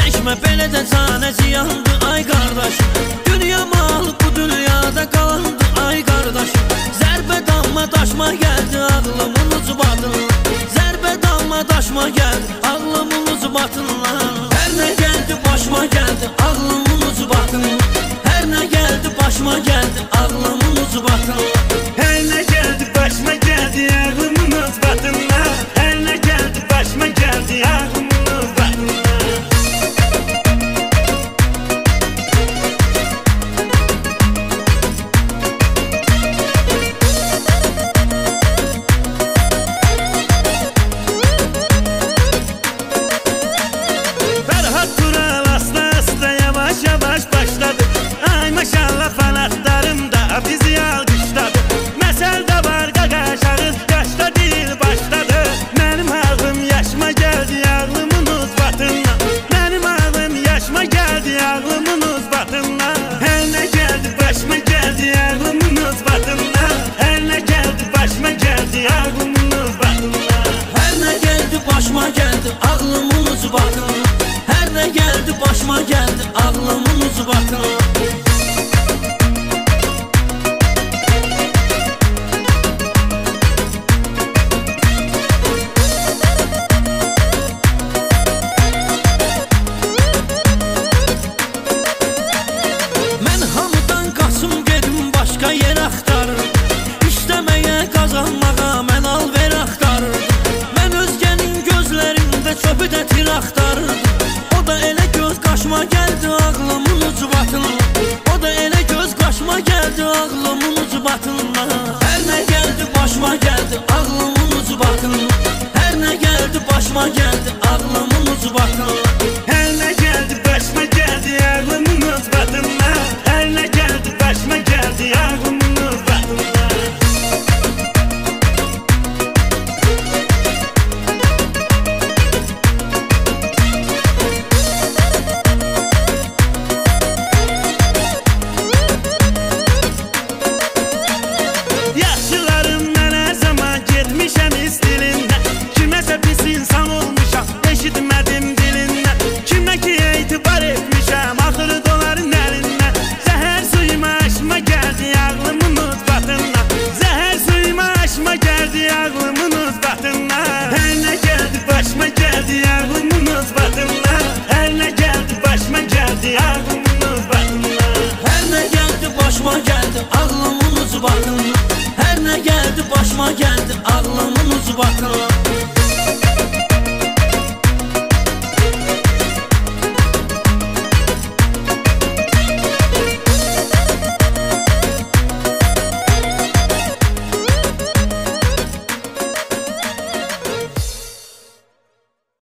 Çəkmə belə də canə ziyandı ay qardaş. Dünya mal bu dünyada qalandı ay qardaş. Zərbə damma daşma gəldi ağlımın ucu batınla. Zərbə damma daşma gəldi ağlımın ucu batınla. Hər nə gəldi başıma gəldi ağlımın ucu batınla. Hər nə gəldi başıma gəldi ağlımın ucu batınla. Hər nə gəldi başıma gəldi ağlımın ucu batınla. Hər nə gəldi başıma gəldi ağlımın ucu batınla. Maşallah fanatlarım da bizi alkışladı. Məsəldə var qaqaşarın, yaşda deyil başladı. Mənim ağlım yaşıma gəldi ağlımın uzbatından. Mənim ağlım yaşıma gəldi ağlımın uzbatından. Hər nə gəldi başıma gəldi ağlımın uzbatından. Hər nə gəldi başıma gəldi ağlımın uzbatından. Hər nə gəldi başıma gəldi ağlımın uzbatından. Hər nə gəldi başıma gəldi ağlımın uzbatından. Yer axtarır, işləməyə, qazanmağa mən al-ver axtarır. Mən özgənin gözlərində çöpü də tir axtarırdım. O da elə göz qaşıma gəldi ağlımın ucu batınla. O da elə göz qaşıma gəldi ağlımın ucu batınla. Hər nə gəldi başıma gəldi ağlımın ucu batınla. Hər nə gəldi başıma gəldi ağlımın ucu batınla.